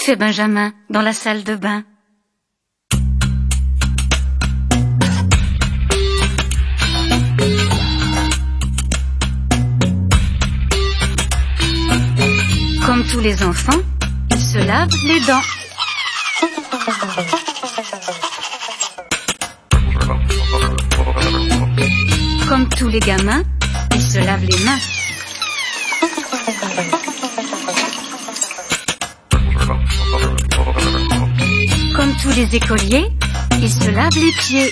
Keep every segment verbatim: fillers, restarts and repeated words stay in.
fait Benjamin dans la salle de bain? Comme tous les enfants, il se lave les dents. Comme tous les gamins, il se lave les mains. Comme tous les écoliers, il se lave les pieds.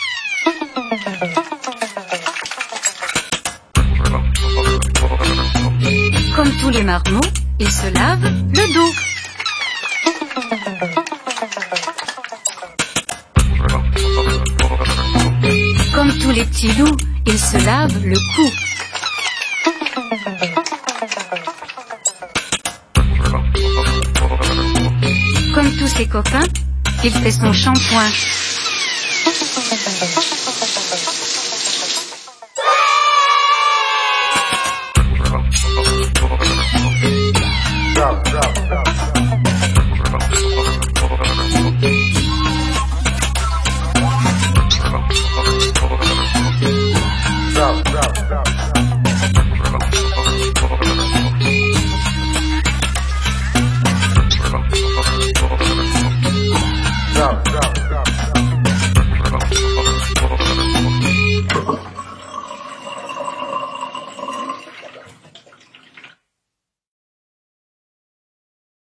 Comme tous les marmots, il se lave le dos. Comme tous les petits loups, il se lave le cou. Comme tous ses copains, il fait son shampoing.